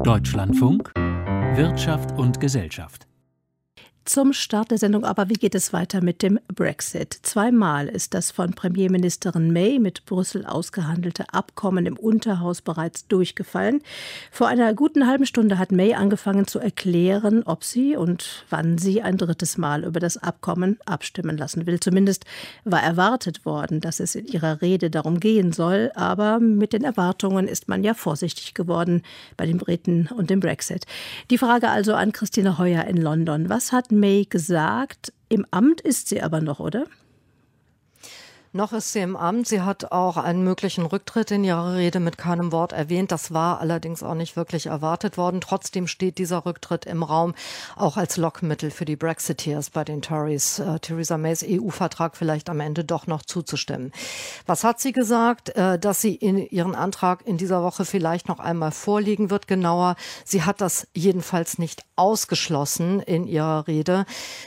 Deutschlandfunk Wirtschaft und Gesellschaft. Zum Start der Sendung aber, wie geht es weiter mit dem Brexit? Zweimal ist das von Premierministerin May mit Brüssel ausgehandelte Abkommen im Unterhaus bereits durchgefallen. Vor einer guten halben Stunde hat May angefangen zu erklären, ob sie und wann sie ein drittes Mal über das Abkommen abstimmen lassen will. Zumindest war erwartet worden, dass es in ihrer Rede darum gehen soll. Aber mit den Erwartungen ist man ja vorsichtig geworden bei den Briten und dem Brexit. Die Frage also an Christine Heuer in London. Was hat May gesagt? Im Amt ist sie aber noch, oder? Noch ist sie im Amt. Sie hat auch einen möglichen Rücktritt in ihrer Rede mit keinem Wort erwähnt. Das war allerdings auch nicht wirklich erwartet worden. Trotzdem steht dieser Rücktritt im Raum, auch als Lockmittel für die Brexiteers bei den Tories, Theresa Mays EU-Vertrag vielleicht am Ende doch noch zuzustimmen. Was hat sie gesagt? Dass sie ihren Antrag in dieser Woche vielleicht noch einmal vorlegen wird, genauer. Sie hat das jedenfalls nicht ausgeschlossen in ihrer Rede.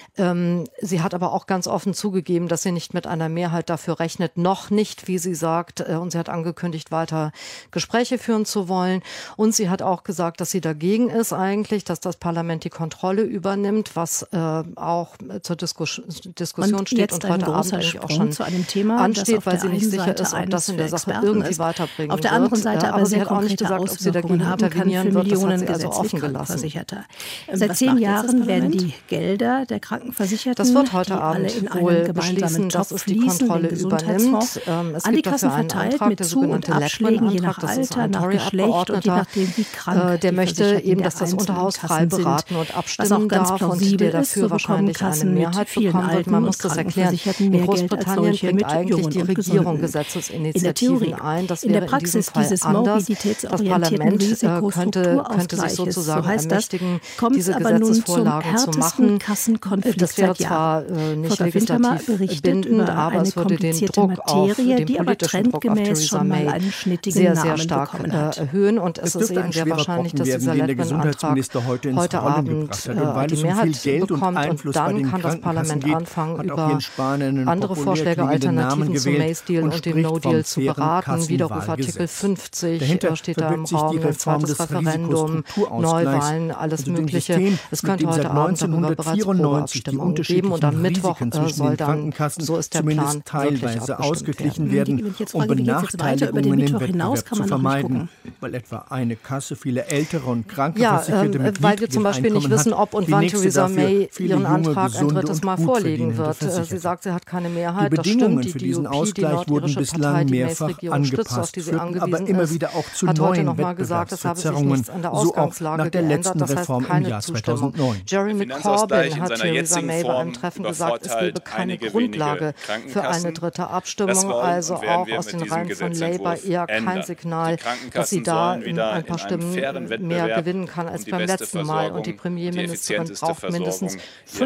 Sie hat aber auch ganz offen zugegeben, dass sie nicht mit einer Mehrheit dafür rechnet, noch nicht, wie sie sagt. Und sie hat angekündigt, weiter Gespräche führen zu wollen. Und sie hat auch gesagt, dass sie dagegen ist eigentlich, dass das Parlament die Kontrolle übernimmt, was auch zur Diskussion steht und heute Abend eigentlich auch schon zu einem Thema, ansteht, weil sie nicht sicher ist, ob das in der Sache irgendwie weiterbringen wird. Auf der anderen Seite aber sie hat auch nicht gesagt, ob sie dagegen intervenieren wird. Das hat sie also offen gelassen. Seit 10 Jahren werden die Gelder der Krankenversicherten, das wird heute Abend wohl beschließen, dass es die Kontrolle übernimmt. Es an die gibt Kassen dafür einen verteilt Antrag, mit der Zu- und sogenannte Abschlägen, je nach Ledgman-Antrag. Das ist Alter, ein nach Geschlecht und je nachdem, wie krank der die möchte Versicherten eben, der dass das einzelnen Unterhaus frei Kassen sind. beraten und Was abstimmen auch ganz darf und plausibel der ist, dafür so bekommen wahrscheinlich eine Kassen Mehrheit mit vielen bekommen wird. alten Man und muss das erklären. Krankenversicherten In mehr Geld als Großbritannien solche bringt mit eigentlich Jungen die und Regierung Gesunden. In der Gesetzesinitiativen Theorie. ein. Das In der wäre in diesem Praxis Fall dieses anders. Das mobilitätsorientierten Parlament könnte sich sozusagen so heißt das, ermächtigen, kommt diese aber nun zum Gesetzesvorlagen zu härtesten machen. Kassenkonflikt Das wäre seit Jahren. zwar nicht Volker Wintermer legislativ berichtet bindend, über aber eine es würde den komplizierte Druck auf Materie, den die aber politischen Druck auf trendgemäß Theresa schon mal May einen schnittigen sehr Namen stark bekommen hat. erhöhen. Und es ist dürfte eben ein sehr schwerer wahrscheinlich, Brocken dass werden, dieser den der Ledgman-Antrag Gesundheitsminister heute ins heute Rollen Abend gebracht hat. Und weil die es um viel Mehrheit Geld und bekommt. Und Einfluss bei dann den kann das Krankenkassen Parlament geht, anfangen, hat auch hier in über Spanien einen andere Vorschläge, populär klingenden Namen Alternativen zum gewählt Mays-Deal und dem spricht vom No-Deal zu fairen beraten. Widerruf Artikel Kassenwahlgesetz. 50 Dahinter steht da im verbirgt sich die Raum, ein Reform zweites des Referendum, Risikostrukturausgleichs, Neuwahlen, alles also dem Mögliche. System, Es mit könnte dem heute seit Abend darüber bereits 1994 die Probeabstimmungen geben und am unterschiedlichen Mittwoch Risiken zwischen soll den dann, Krankenkassen so ist der zumindest Plan, wirklich teilweise abgestimmt ausgeglichen werden. werden, Jetzt um frage, wie geht's jetzt weiter? Über den Benachteiligungen im Mittwoch hinaus Wettbewerb kann zu man noch nicht vermeiden, gucken. weil etwa eine Kasse viele ältere und kranke Ja, Versicherte mit weil wir zum Beispiel nicht wissen, ob und wann Theresa May ihren Antrag ein drittes Mal vorlegen wird. Sie sagt, sie hat keine Mehrheit. Die Das Bedingungen stimmt. für Die diesen DUP, die Ausgleich wurden nordirische bislang Partei, die mehrfach Mays-Regierung stützt, auf angepasst, die sie führten aber angewiesen immer ist, wieder auch zu hat heute neuen noch mal gesagt, es habe sich Wettbewerbsverzerrungen, nichts an der so auch Ausgangslage nach der geändert. letzten Das heißt, Reform im keine Jahr Zustimmung. 2009. Jeremy Corbyn hat Theresa May bei einem Treffen gesagt, es gebe keine Grundlage für eine dritte Abstimmung. Also auch aus den Reihen von Labour eher kein Signal, dass sie da ein paar Stimmen mehr gewinnen kann als beim letzten Mal. Und die Premierministerin braucht mindestens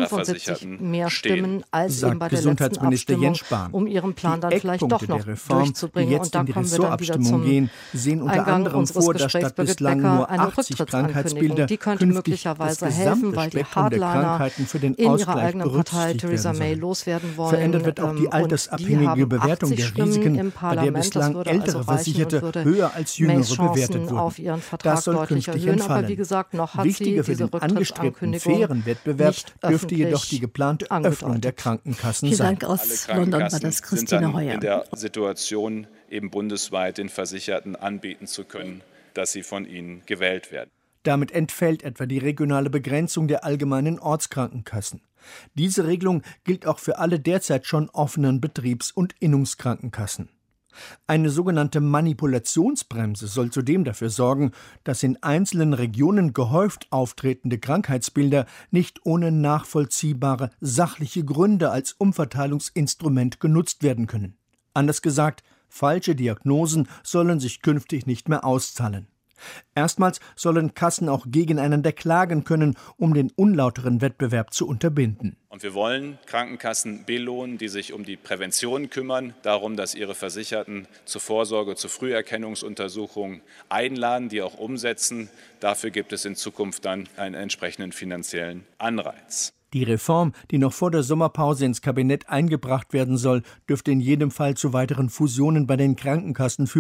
75 mehr Stimmen als eben bei der letzten Abstimmung, um ihren Plan dann vielleicht doch noch durchzubringen. Und da kommen wir dann wieder zum sehen unter Eingang anderem unseres vor, dass Gesprächs statt Birgit bislang Becker nur eine 80 Rücktrittsankündigung. Krankheitsbilder Die könnte künftig möglicherweise das helfen, gesamte weil die Spektrum der Hardliner Krankheiten für den in ihrer Ausgleich eigenen Partei berücksichtigt Theresa werden May sollen. loswerden wollen. Verändert wird auch die Und altersabhängige die haben Bewertung 80 der Stimmen Risiken, im bei der Parlament. Das bislang würde ältere also reichen und Versicherte würde höher als jüngere Mays bewertet Chancen auf wurden. ihren Vertrag Das soll deutlich künftig erhöhen. Aber entfallen. wie gesagt, noch hat Wichtiger sie für diese den angestrebten Rücktrittsankündigung fairen Wettbewerb nicht dürfte jedoch öffentlich die geplante Öffnung der Krankenkassen Vielen sein. Dank aus London war das Christine sind dann Heuer. in der Situation, eben bundesweit den Versicherten anbieten zu können, dass sie von ihnen gewählt werden. Damit entfällt etwa die regionale Begrenzung der allgemeinen Ortskrankenkassen. Diese Regelung gilt auch für alle derzeit schon offenen Betriebs- und Innungskrankenkassen. Eine sogenannte Manipulationsbremse soll zudem dafür sorgen, dass in einzelnen Regionen gehäuft auftretende Krankheitsbilder nicht ohne nachvollziehbare sachliche Gründe als Umverteilungsinstrument genutzt werden können. Anders gesagt, falsche Diagnosen sollen sich künftig nicht mehr auszahlen. Erstmals sollen Kassen auch gegeneinander klagen können, um den unlauteren Wettbewerb zu unterbinden. Und wir wollen Krankenkassen belohnen, die sich um die Prävention kümmern, darum, dass ihre Versicherten zur Vorsorge, zur Früherkennungsuntersuchung einladen, die auch umsetzen. Dafür gibt es in Zukunft dann einen entsprechenden finanziellen Anreiz. Die Reform, die noch vor der Sommerpause ins Kabinett eingebracht werden soll, dürfte in jedem Fall zu weiteren Fusionen bei den Krankenkassen führen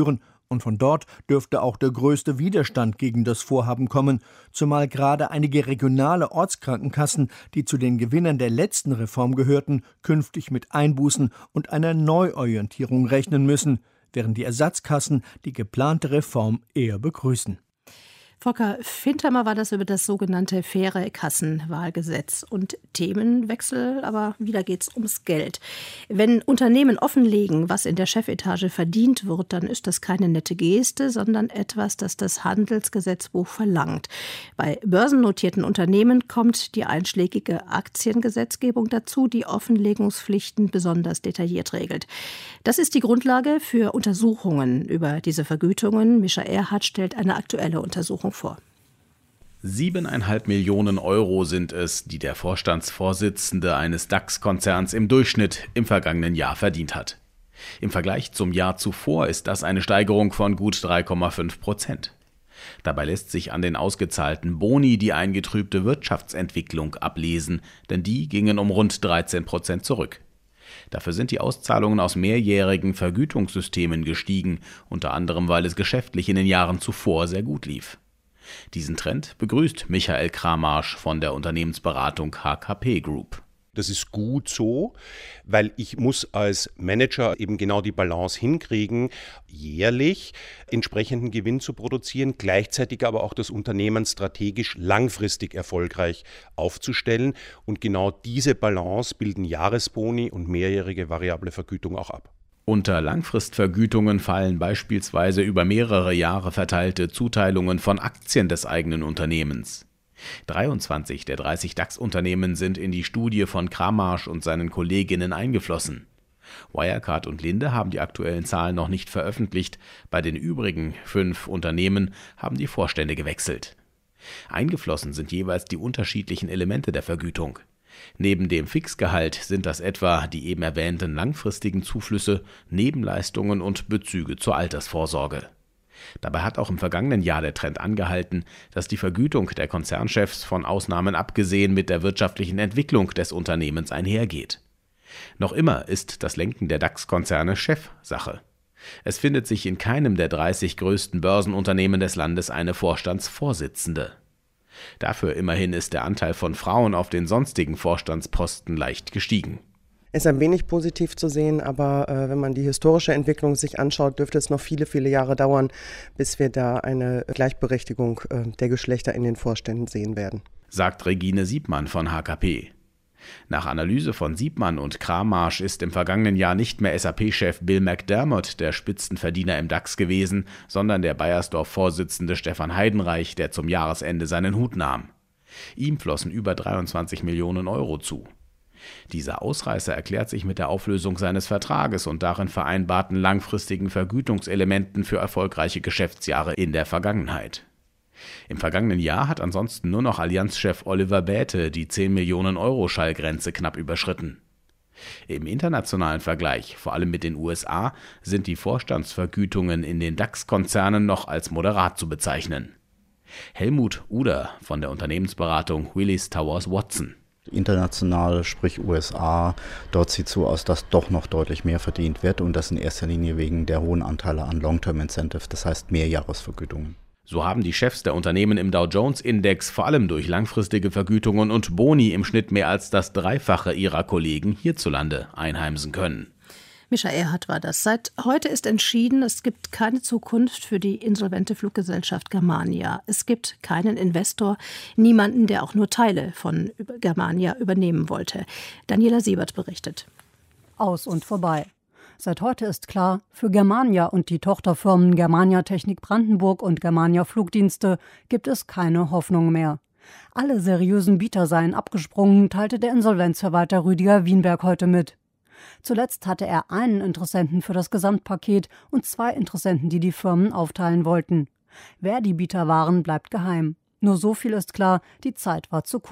Und von dort dürfte auch der größte Widerstand gegen das Vorhaben kommen, zumal gerade einige regionale Ortskrankenkassen, die zu den Gewinnern der letzten Reform gehörten, künftig mit Einbußen und einer Neuorientierung rechnen müssen, während die Ersatzkassen die geplante Reform eher begrüßen. Volker Fintermer war das über das sogenannte faire Kassenwahlgesetz. Und Themenwechsel, aber wieder geht es ums Geld. Wenn Unternehmen offenlegen, was in der Chefetage verdient wird, dann ist das keine nette Geste, sondern etwas, das das Handelsgesetzbuch verlangt. Bei börsennotierten Unternehmen kommt die einschlägige Aktiengesetzgebung dazu, die Offenlegungspflichten besonders detailliert regelt. Das ist die Grundlage für Untersuchungen über diese Vergütungen. Mischa Erhardt stellt eine aktuelle Untersuchung vor. 7,5 Millionen Euro sind es, die der Vorstandsvorsitzende eines DAX-Konzerns im Durchschnitt im vergangenen Jahr verdient hat. Im Vergleich zum Jahr zuvor ist das eine Steigerung von gut 3,5%. Dabei lässt sich an den ausgezahlten Boni die eingetrübte Wirtschaftsentwicklung ablesen, denn die gingen um rund 13% zurück. Dafür sind die Auszahlungen aus mehrjährigen Vergütungssystemen gestiegen, unter anderem, weil es geschäftlich in den Jahren zuvor sehr gut lief. Diesen Trend begrüßt Michael Kramarsch von der Unternehmensberatung HKP Group. Das ist gut so, weil ich muss als Manager eben genau die Balance hinkriegen, jährlich entsprechenden Gewinn zu produzieren, gleichzeitig aber auch das Unternehmen strategisch langfristig erfolgreich aufzustellen. Und genau diese Balance bilden Jahresboni und mehrjährige variable Vergütung auch ab. Unter Langfristvergütungen fallen beispielsweise über mehrere Jahre verteilte Zuteilungen von Aktien des eigenen Unternehmens. 23 der 30 DAX-Unternehmen sind in die Studie von Kramarsch und seinen Kolleginnen eingeflossen. Wirecard und Linde haben die aktuellen Zahlen noch nicht veröffentlicht. Bei den übrigen 5 Unternehmen haben die Vorstände gewechselt. Eingeflossen sind jeweils die unterschiedlichen Elemente der Vergütung. Neben dem Fixgehalt sind das etwa die eben erwähnten langfristigen Zuflüsse, Nebenleistungen und Bezüge zur Altersvorsorge. Dabei hat auch im vergangenen Jahr der Trend angehalten, dass die Vergütung der Konzernchefs von Ausnahmen abgesehen mit der wirtschaftlichen Entwicklung des Unternehmens einhergeht. Noch immer ist das Lenken der DAX-Konzerne Chefsache. Es findet sich in keinem der 30 größten Börsenunternehmen des Landes eine Vorstandsvorsitzende. Dafür immerhin ist der Anteil von Frauen auf den sonstigen Vorstandsposten leicht gestiegen. Es ist ein wenig positiv zu sehen, aber wenn man die historische Entwicklung sich anschaut, dürfte es noch viele, viele Jahre dauern, bis wir da eine Gleichberechtigung der Geschlechter in den Vorständen sehen werden. Sagt Regine Siebmann von HKP. Nach Analyse von Siebmann und Kramarsch ist im vergangenen Jahr nicht mehr SAP-Chef Bill McDermott der Spitzenverdiener im DAX gewesen, sondern der Beiersdorf-Vorsitzende Stefan Heidenreich, der zum Jahresende seinen Hut nahm. Ihm flossen über 23 Millionen Euro zu. Dieser Ausreißer erklärt sich mit der Auflösung seines Vertrages und darin vereinbarten langfristigen Vergütungselementen für erfolgreiche Geschäftsjahre in der Vergangenheit. Im vergangenen Jahr hat ansonsten nur noch Allianz-Chef Oliver Bäte die 10 Millionen Euro Schallgrenze knapp überschritten. Im internationalen Vergleich, vor allem mit den USA, sind die Vorstandsvergütungen in den DAX-Konzernen noch als moderat zu bezeichnen. Helmut Uder von der Unternehmensberatung Willis Towers Watson. International, sprich USA, dort sieht es so aus, dass doch noch deutlich mehr verdient wird und das in erster Linie wegen der hohen Anteile an Long-Term Incentive, das heißt Mehrjahresvergütungen. So haben die Chefs der Unternehmen im Dow-Jones-Index vor allem durch langfristige Vergütungen und Boni im Schnitt mehr als das Dreifache ihrer Kollegen hierzulande einheimsen können. Mischa Erhardt war das. Seit heute ist entschieden, es gibt keine Zukunft für die insolvente Fluggesellschaft Germania. Es gibt keinen Investor, niemanden, der auch nur Teile von Germania übernehmen wollte. Daniela Siebert berichtet. Aus und vorbei. Seit heute ist klar, für Germania und die Tochterfirmen Germania Technik Brandenburg und Germania Flugdienste gibt es keine Hoffnung mehr. Alle seriösen Bieter seien abgesprungen, teilte der Insolvenzverwalter Rüdiger Wienberg heute mit. Zuletzt hatte er einen Interessenten für das Gesamtpaket und 2 Interessenten, die die Firmen aufteilen wollten. Wer die Bieter waren, bleibt geheim. Nur so viel ist klar, die Zeit war zu kurz.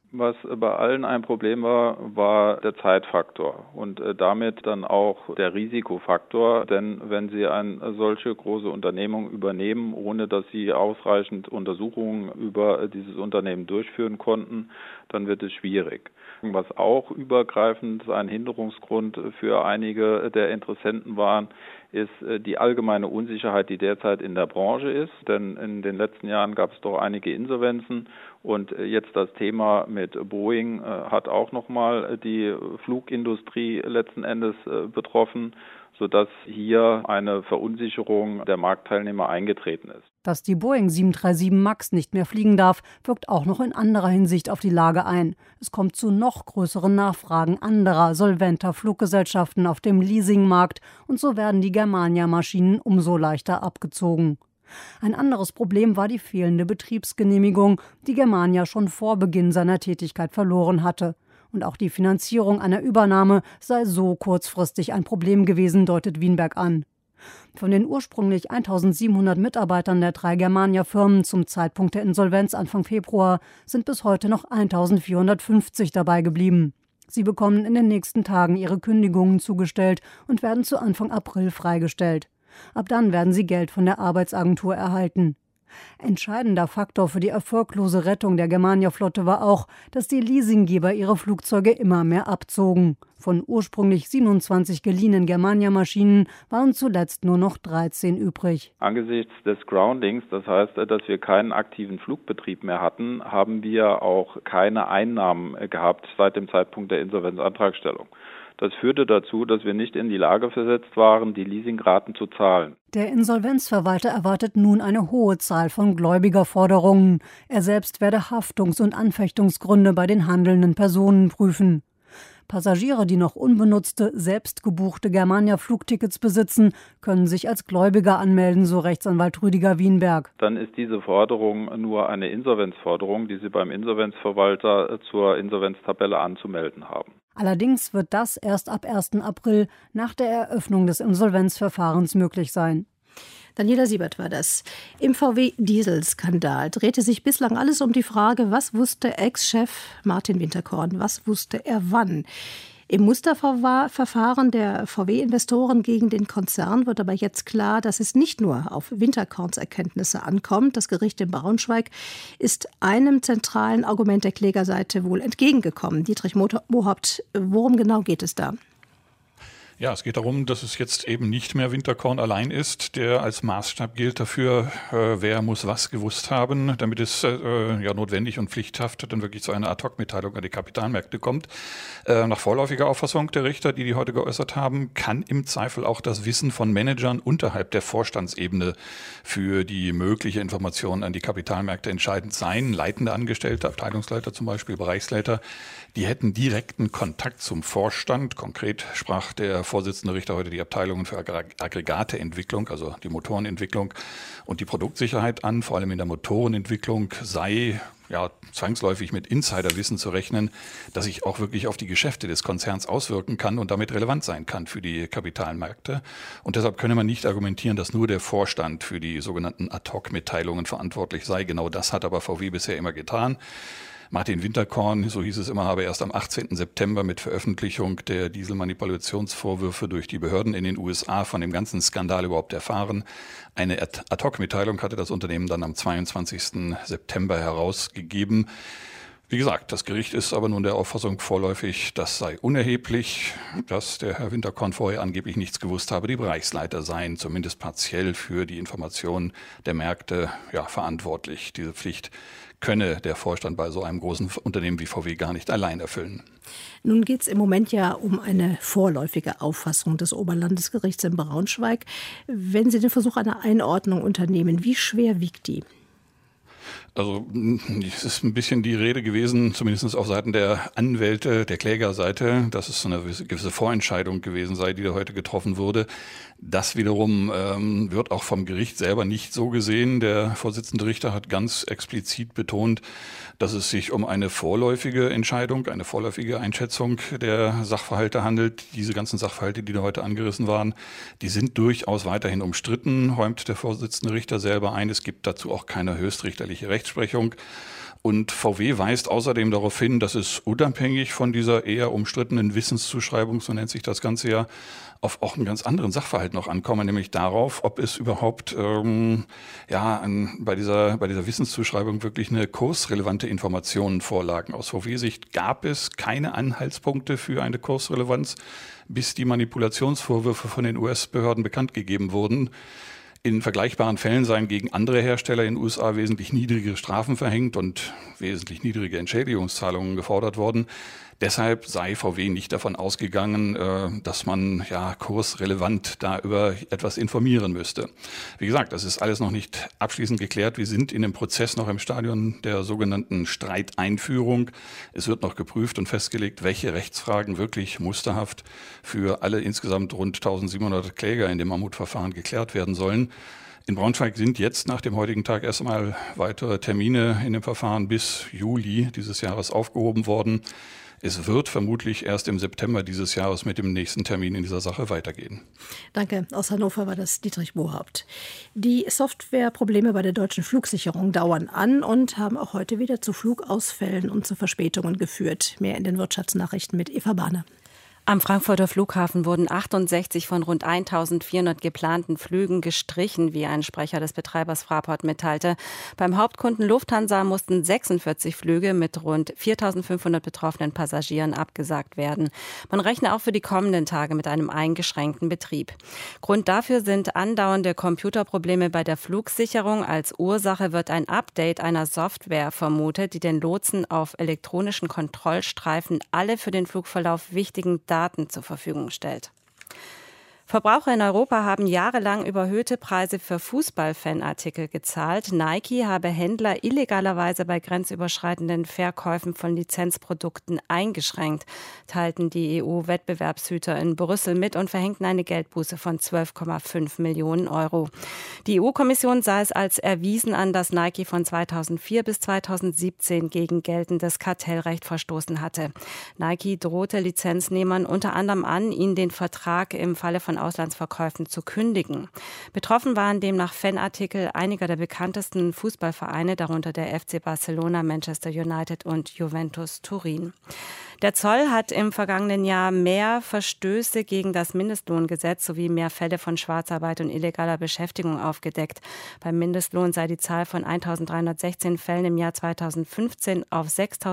Was bei allen ein Problem war, war der Zeitfaktor und damit dann auch der Risikofaktor. Denn wenn Sie eine solche große Unternehmung übernehmen, ohne dass Sie ausreichend Untersuchungen über dieses Unternehmen durchführen konnten, dann wird es schwierig. Was auch übergreifend ein Hinderungsgrund für einige der Interessenten waren, ist die allgemeine Unsicherheit, die derzeit in der Branche ist. Denn in den letzten Jahren gab es doch einige Insolvenzen. Und jetzt das Thema mit Boeing hat auch nochmal die Flugindustrie letzten Endes betroffen, sodass hier eine Verunsicherung der Marktteilnehmer eingetreten ist. Dass die Boeing 737 MAX nicht mehr fliegen darf, wirkt auch noch in anderer Hinsicht auf die Lage ein. Es kommt zu noch größeren Nachfragen anderer solventer Fluggesellschaften auf dem Leasingmarkt und so werden die Germania-Maschinen umso leichter abgezogen. Ein anderes Problem war die fehlende Betriebsgenehmigung, die Germania schon vor Beginn seiner Tätigkeit verloren hatte. Und auch die Finanzierung einer Übernahme sei so kurzfristig ein Problem gewesen, deutet Wienberg an. Von den ursprünglich 1.700 Mitarbeitern der 3 Germania-Firmen zum Zeitpunkt der Insolvenz Anfang Februar sind bis heute noch 1.450 dabei geblieben. Sie bekommen in den nächsten Tagen ihre Kündigungen zugestellt und werden zu Anfang April freigestellt. Ab dann werden sie Geld von der Arbeitsagentur erhalten. Entscheidender Faktor für die erfolglose Rettung der Germania-Flotte war auch, dass die Leasinggeber ihre Flugzeuge immer mehr abzogen. Von ursprünglich 27 geliehenen Germania-Maschinen waren zuletzt nur noch 13 übrig. Angesichts des Groundings, das heißt, dass wir keinen aktiven Flugbetrieb mehr hatten, haben wir auch keine Einnahmen gehabt seit dem Zeitpunkt der Insolvenzantragstellung. Das führte dazu, dass wir nicht in die Lage versetzt waren, die Leasingraten zu zahlen. Der Insolvenzverwalter erwartet nun eine hohe Zahl von Gläubigerforderungen. Er selbst werde Haftungs- und Anfechtungsgründe bei den handelnden Personen prüfen. Passagiere, die noch unbenutzte, selbst gebuchte Germania-Flugtickets besitzen, können sich als Gläubiger anmelden, so Rechtsanwalt Rüdiger Wienberg. Dann ist diese Forderung nur eine Insolvenzforderung, die Sie beim Insolvenzverwalter zur Insolvenztabelle anzumelden haben. Allerdings wird das erst ab 1. April nach der Eröffnung des Insolvenzverfahrens möglich sein. Daniela Siebert war das. Im VW-Dieselskandal drehte sich bislang alles um die Frage, was wusste Ex-Chef Martin Winterkorn, was wusste er wann? Im Musterverfahren der VW-Investoren gegen den Konzern wird aber jetzt klar, dass es nicht nur auf Winterkorns Erkenntnisse ankommt. Das Gericht in Braunschweig ist einem zentralen Argument der Klägerseite wohl entgegengekommen. Dietrich Mohaupt, worum genau geht es da? Ja, es geht darum, dass es jetzt eben nicht mehr Winterkorn allein ist, der als Maßstab gilt dafür, wer muss was gewusst haben, damit es notwendig und pflichthaft dann wirklich zu einer Ad-hoc-Mitteilung an die Kapitalmärkte kommt. Nach vorläufiger Auffassung der Richter, die heute geäußert haben, kann im Zweifel auch das Wissen von Managern unterhalb der Vorstandsebene für die mögliche Information an die Kapitalmärkte entscheidend sein. Leitende Angestellte, Abteilungsleiter zum Beispiel, Bereichsleiter, die hätten direkten Kontakt zum Vorstand. Konkret sprach der Vorsitzende Richter heute die Abteilungen für Aggregateentwicklung, also die Motorenentwicklung und die Produktsicherheit an. Vor allem in der Motorenentwicklung sei zwangsläufig mit Insiderwissen zu rechnen, das sich auch wirklich auf die Geschäfte des Konzerns auswirken kann und damit relevant sein kann für die Kapitalmärkte. Und deshalb könne man nicht argumentieren, dass nur der Vorstand für die sogenannten Ad-hoc-Mitteilungen verantwortlich sei. Genau das hat aber VW bisher immer getan. Martin Winterkorn, so hieß es immer, habe erst am 18. September mit Veröffentlichung der Dieselmanipulationsvorwürfe durch die Behörden in den USA von dem ganzen Skandal überhaupt erfahren. Eine Ad-hoc-Mitteilung hatte das Unternehmen dann am 22. September herausgegeben. Wie gesagt, das Gericht ist aber nun der Auffassung vorläufig, das sei unerheblich, dass der Herr Winterkorn vorher angeblich nichts gewusst habe. Die Bereichsleiter seien zumindest partiell für die Information der Märkte verantwortlich. Diese Pflicht könne der Vorstand bei so einem großen Unternehmen wie VW gar nicht allein erfüllen. Nun geht es im Moment ja um eine vorläufige Auffassung des Oberlandesgerichts in Braunschweig. Wenn Sie den Versuch einer Einordnung unternehmen, wie schwer wiegt die? Also es ist ein bisschen die Rede gewesen, zumindest auf Seiten der Anwälte, der Klägerseite, dass es eine gewisse Vorentscheidung gewesen sei, die da heute getroffen wurde. Das wiederum wird auch vom Gericht selber nicht so gesehen. Der Vorsitzende Richter hat ganz explizit betont, dass es sich um eine vorläufige Entscheidung, eine vorläufige Einschätzung der Sachverhalte handelt. Diese ganzen Sachverhalte, die da heute angerissen waren, die sind durchaus weiterhin umstritten, räumt der Vorsitzende Richter selber ein. Es gibt dazu auch keine höchstrichterliche Rechtsprechung. Rechtsprechung. Und VW weist außerdem darauf hin, dass es unabhängig von dieser eher umstrittenen Wissenszuschreibung, so nennt sich das Ganze ja, auf auch einen ganz anderen Sachverhalt noch ankommen, nämlich darauf, ob es überhaupt bei dieser Wissenszuschreibung wirklich eine kursrelevante Informationen vorlagen. Aus VW-Sicht gab es keine Anhaltspunkte für eine Kursrelevanz, bis die Manipulationsvorwürfe von den US-Behörden bekannt gegeben wurden. In vergleichbaren Fällen seien gegen andere Hersteller in den USA wesentlich niedrigere Strafen verhängt und wesentlich niedrige Entschädigungszahlungen gefordert worden. Deshalb sei VW nicht davon ausgegangen, dass man kursrelevant da über etwas informieren müsste. Wie gesagt, das ist alles noch nicht abschließend geklärt. Wir sind in dem Prozess noch im Stadion der sogenannten Streiteinführung. Es wird noch geprüft und festgelegt, welche Rechtsfragen wirklich musterhaft für alle insgesamt rund 1700 Kläger in dem Mammutverfahren geklärt werden sollen. In Braunschweig sind jetzt nach dem heutigen Tag erst einmal weitere Termine in dem Verfahren bis Juli dieses Jahres aufgehoben worden. Es wird vermutlich erst im September dieses Jahres mit dem nächsten Termin in dieser Sache weitergehen. Danke. Aus Hannover war das Dietrich Bohaupt. Die Softwareprobleme bei der deutschen Flugsicherung dauern an und haben auch heute wieder zu Flugausfällen und zu Verspätungen geführt. Mehr in den Wirtschaftsnachrichten mit Eva Bahner. Am Frankfurter Flughafen wurden 68 von rund 1400 geplanten Flügen gestrichen, wie ein Sprecher des Betreibers Fraport mitteilte. Beim Hauptkunden Lufthansa mussten 46 Flüge mit rund 4500 betroffenen Passagieren abgesagt werden. Man rechne auch für die kommenden Tage mit einem eingeschränkten Betrieb. Grund dafür sind andauernde Computerprobleme bei der Flugsicherung. Als Ursache wird ein Update einer Software vermutet, die den Lotsen auf elektronischen Kontrollstreifen alle für den Flugverlauf wichtigen Daten zur Verfügung stellt. Verbraucher in Europa haben jahrelang überhöhte Preise für Fußballfanartikel gezahlt. Nike habe Händler illegalerweise bei grenzüberschreitenden Verkäufen von Lizenzprodukten eingeschränkt, teilten die EU-Wettbewerbshüter in Brüssel mit und verhängten eine Geldbuße von 12,5 Millionen Euro. Die EU-Kommission sah es als erwiesen an, dass Nike von 2004 bis 2017 gegen geltendes Kartellrecht verstoßen hatte. Nike drohte Lizenznehmern unter anderem an, ihnen den Vertrag im Falle von Auslandsverkäufen zu kündigen. Betroffen waren demnach Fanartikel einiger der bekanntesten Fußballvereine, darunter der FC Barcelona, Manchester United und Juventus Turin. Der Zoll hat im vergangenen Jahr mehr Verstöße gegen das Mindestlohngesetz sowie mehr Fälle von Schwarzarbeit und illegaler Beschäftigung aufgedeckt. Beim Mindestlohn sei die Zahl von 1.316 Fällen im Jahr 2015 auf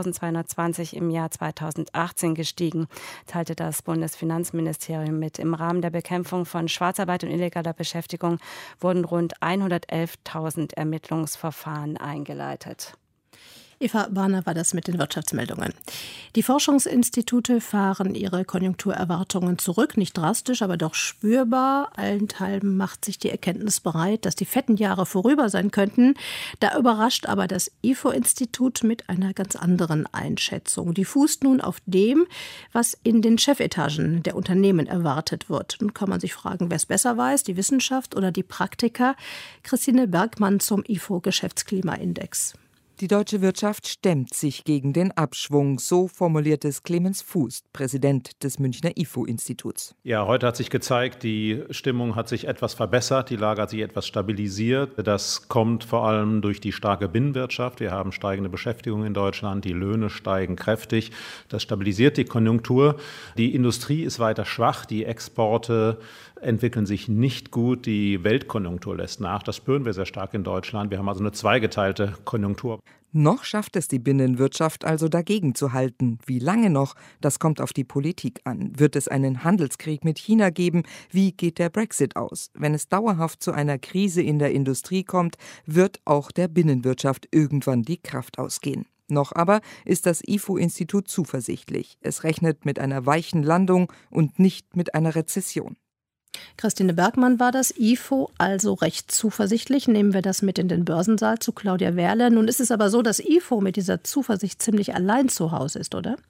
6.220 im Jahr 2018 gestiegen, teilte das Bundesfinanzministerium mit. Im Rahmen der Bekämpfung von Schwarzarbeit und illegaler Beschäftigung wurden rund 111.000 Ermittlungsverfahren eingeleitet. Eva Bahner war das mit den Wirtschaftsmeldungen. Die Forschungsinstitute fahren ihre Konjunkturerwartungen zurück, nicht drastisch, aber doch spürbar. Allenthalben macht sich die Erkenntnis bereit, dass die fetten Jahre vorüber sein könnten. Da überrascht aber das IFO-Institut mit einer ganz anderen Einschätzung. Die fußt nun auf dem, was in den Chefetagen der Unternehmen erwartet wird. Nun kann man sich fragen, wer es besser weiß, die Wissenschaft oder die Praktiker. Christine Bergmann zum IFO-Geschäftsklimaindex. Die deutsche Wirtschaft stemmt sich gegen den Abschwung, so formuliert es Clemens Fuß, Präsident des Münchner IFO-Instituts. Ja, heute hat sich gezeigt, die Stimmung hat sich etwas verbessert, die Lage hat sich etwas stabilisiert. Das kommt vor allem durch die starke Binnenwirtschaft. Wir haben steigende Beschäftigung in Deutschland, die Löhne steigen kräftig. Das stabilisiert die Konjunktur. Die Industrie ist weiter schwach, die Exporte entwickeln sich nicht gut, die Weltkonjunktur lässt nach. Das spüren wir sehr stark in Deutschland. Wir haben also eine zweigeteilte Konjunktur. Noch schafft es die Binnenwirtschaft also dagegen zu halten. Wie lange noch? Das kommt auf die Politik an. Wird es einen Handelskrieg mit China geben? Wie geht der Brexit aus? Wenn es dauerhaft zu einer Krise in der Industrie kommt, wird auch der Binnenwirtschaft irgendwann die Kraft ausgehen. Noch aber ist das IFO-Institut zuversichtlich. Es rechnet mit einer weichen Landung und nicht mit einer Rezession. Christine Bergmann war das, IFO also recht zuversichtlich. Nehmen wir das mit in den Börsensaal zu Claudia Werle. Nun ist es aber so, dass IFO mit dieser Zuversicht ziemlich allein zu Hause ist, oder?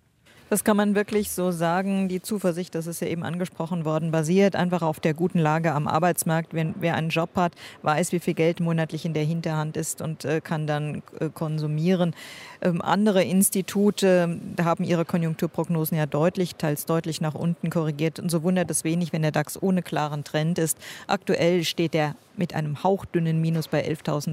Das kann man wirklich so sagen. Die Zuversicht, das ist ja eben angesprochen worden, basiert einfach auf der guten Lage am Arbeitsmarkt. Wer einen Job hat, weiß, wie viel Geld monatlich in der Hinterhand ist und kann dann konsumieren. Andere Institute haben ihre Konjunkturprognosen ja teils deutlich nach unten korrigiert. Und so wundert es wenig, wenn der DAX ohne klaren Trend ist. Aktuell steht er mit einem hauchdünnen Minus bei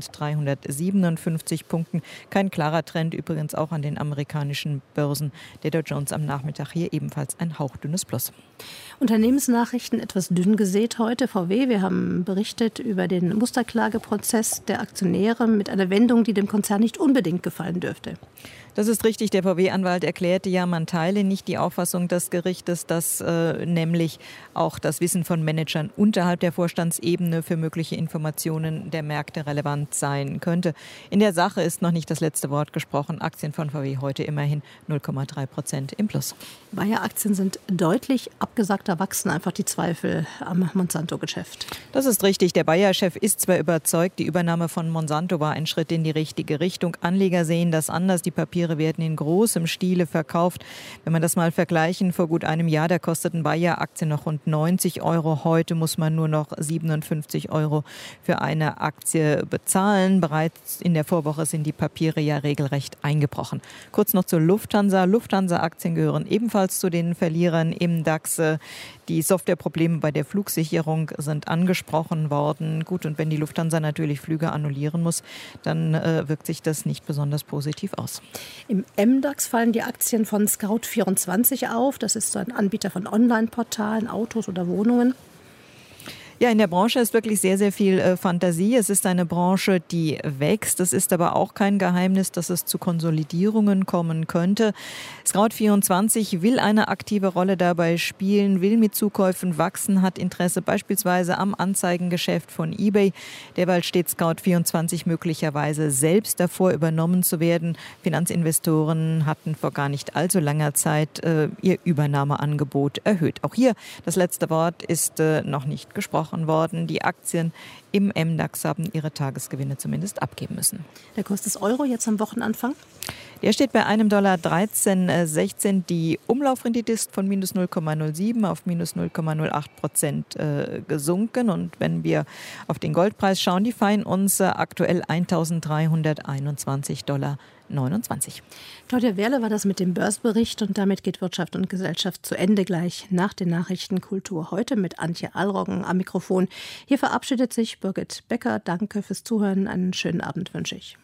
11.357 Punkten. Kein klarer Trend übrigens auch an den amerikanischen Börsen. Der Dow Jones am Nachmittag hier ebenfalls ein hauchdünnes Plus. Unternehmensnachrichten etwas dünn gesät heute. VW, wir haben berichtet über den Musterklageprozess der Aktionäre mit einer Wendung, die dem Konzern nicht unbedingt gefallen dürfte. Das ist richtig. Der VW-Anwalt erklärte ja, man teile nicht die Auffassung des Gerichtes, dass nämlich auch das Wissen von Managern unterhalb der Vorstandsebene für mögliche Informationen der Märkte relevant sein könnte. In der Sache ist noch nicht das letzte Wort gesprochen. Aktien von VW heute immerhin 0,3% im Plus. Bayer-Aktien sind deutlich abgesagt, da wachsen einfach die Zweifel am Monsanto-Geschäft. Das ist richtig. Der Bayer-Chef ist zwar überzeugt, die Übernahme von Monsanto war ein Schritt in die richtige Richtung. Anleger sehen das anders. Die Papiere werden in großem Stile verkauft. Wenn man das mal vergleichen, vor gut einem Jahr, da kosteten Bayer-Aktien noch rund 90 €. Heute muss man nur noch 57 € für eine Aktie bezahlen. Bereits in der Vorwoche sind die Papiere ja regelrecht eingebrochen. Kurz noch zur Lufthansa. Lufthansa-Aktien gehören ebenfalls zu den Verlierern im DAX. Die Softwareprobleme bei der Flugsicherung sind angesprochen worden. Gut, und wenn die Lufthansa natürlich Flüge annullieren muss, dann wirkt sich das nicht besonders positiv aus. Im MDAX fallen die Aktien von Scout24 auf. Das ist so ein Anbieter von Online-Portalen, Autos oder Wohnungen. Ja, in der Branche ist wirklich sehr, sehr viel Fantasie. Es ist eine Branche, die wächst. Es ist aber auch kein Geheimnis, dass es zu Konsolidierungen kommen könnte. Scout24 will eine aktive Rolle dabei spielen, will mit Zukäufen wachsen, hat Interesse beispielsweise am Anzeigengeschäft von eBay. Derweil steht Scout24 möglicherweise selbst davor, übernommen zu werden. Finanzinvestoren hatten vor gar nicht allzu langer Zeit ihr Übernahmeangebot erhöht. Auch hier das letzte Wort ist noch nicht gesprochen worden. Die Aktien im MDAX haben ihre Tagesgewinne zumindest abgeben müssen. Der Kurs des Euro jetzt am Wochenanfang? Der steht bei einem $13,16. Die Umlaufrendite ist von minus 0,07 auf minus 0,08% gesunken. Und wenn wir auf den Goldpreis schauen, die Feinunze aktuell $1.321,29. Claudia Werle war das mit dem Börsbericht und damit geht Wirtschaft und Gesellschaft zu Ende. Gleich nach den Nachrichten Kultur heute mit Antje Allroggen am Mikrofon. Hier verabschiedet sich Birgit Becker. Danke fürs Zuhören. Einen schönen Abend wünsche ich.